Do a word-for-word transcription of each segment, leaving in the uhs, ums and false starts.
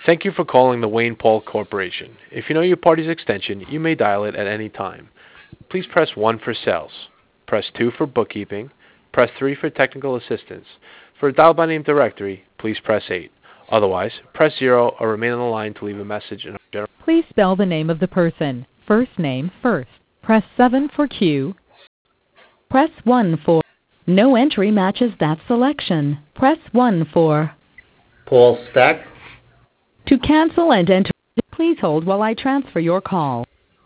Thank you for calling the Wayne Paul Corporation. If you know your party's extension, you may dial it at any time. Please press one for sales. Press two for bookkeeping. Press three for technical assistance. For a dial by name directory, please press eight. Otherwise, press zero or remain on the line to leave a message in our general. Please spell the name of the person. First name first. Press seven for Q. Press one for. No entry matches that selection. Press one for. Paul Stack. To cancel and enter, please hold while I transfer your call.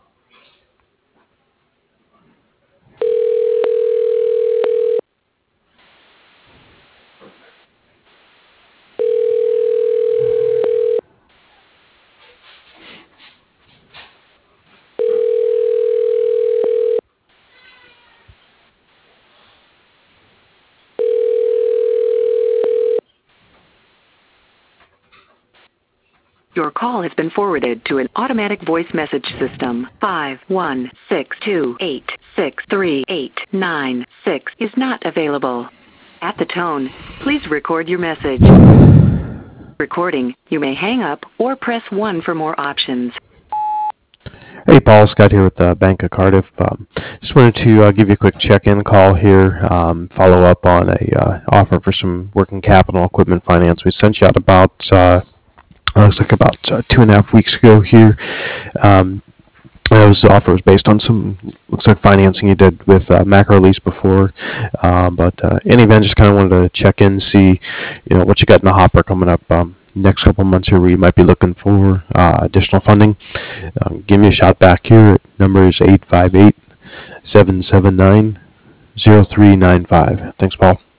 Your call has been forwarded to an automatic voice message system. five one six two eight six three eight nine six is not available. At the tone, please record your message. Recording, you may hang up or press one for more options. Hey, Paul, Scott here with the Bank of Cardiff. Um, just wanted to uh, give you a quick check-in call here, um, follow up on a uh, offer for some working capital equipment finance. We sent you out about uh, Uh, looks like about uh, two and a half weeks ago here. Um, that was, the offer was based on some, looks like financing you did with uh, Macro Lease before. Um, but uh, in any event, just kind of wanted to check in, see, you know, what you got in the hopper coming up um, next couple months here where you might be looking for uh, additional funding. Um, give me a shout back here. Number is eight five eight, seven seven nine, zero three nine five. Thanks, Paul.